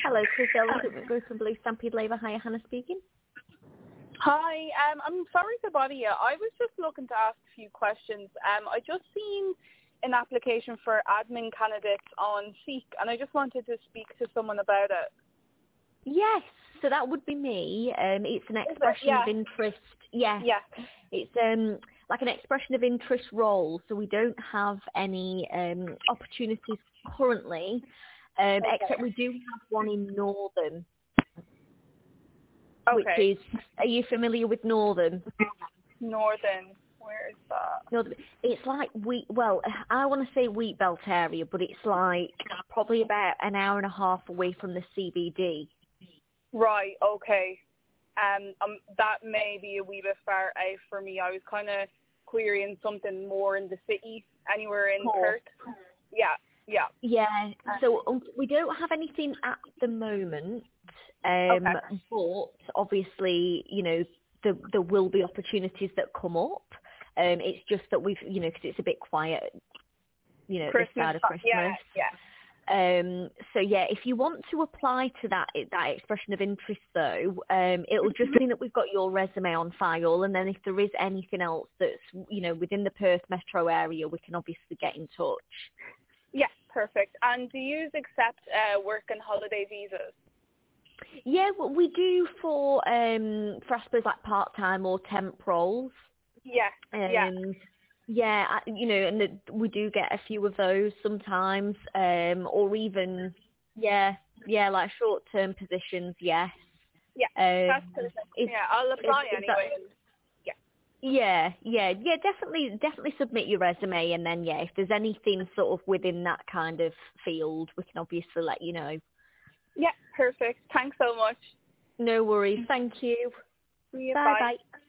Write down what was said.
Hello, Crisdale Recruitment Group and Blue Stampede Labour. Hiya, Hannah speaking. Hi, I'm sorry to bother you. I was just looking to ask a few questions. I just seen an application for admin candidates on Seek, and I just wanted to speak to someone about it. Yes, so that would be me. It's an expression Yeah. of interest. Yes. Yeah. It's like an expression of interest role, so we don't have any opportunities currently, except we do have one in Northern, which Okay. is, are you familiar with Northern? Northern. Where is that? Northern. It's like I want to say Wheat Belt area, but it's like probably about an hour and a half away from the CBD. Right. Okay. That may be a wee bit far out for me. I was kind of querying something more in the city, anywhere in Perth. Yeah. Yeah. Yeah, so we don't have anything at the moment, Okay. but obviously, there will be opportunities that come up. It's just that we've, because it's a bit quiet, this side of Christmas. Yeah. Yeah. So yeah, if you want to apply to that expression of interest though, it'll just mean that we've got your resume on file, and then if there is anything else that's, within the Perth metro area, we can obviously get in touch. Yeah, perfect. And do you accept work and holiday visas? Yeah, well, we do for I suppose like part-time or temp roles. Yeah, yeah. Yeah, and we do get a few of those sometimes, or even, like short-term positions, yes. Yeah, that's perfect. Yeah, I'll apply anyway. Yeah, definitely submit your resume, and then, if there's anything sort of within that kind of field, we can obviously let you know. Yeah, perfect. Thanks so much. No worries, thank you. See you. Bye. Bye.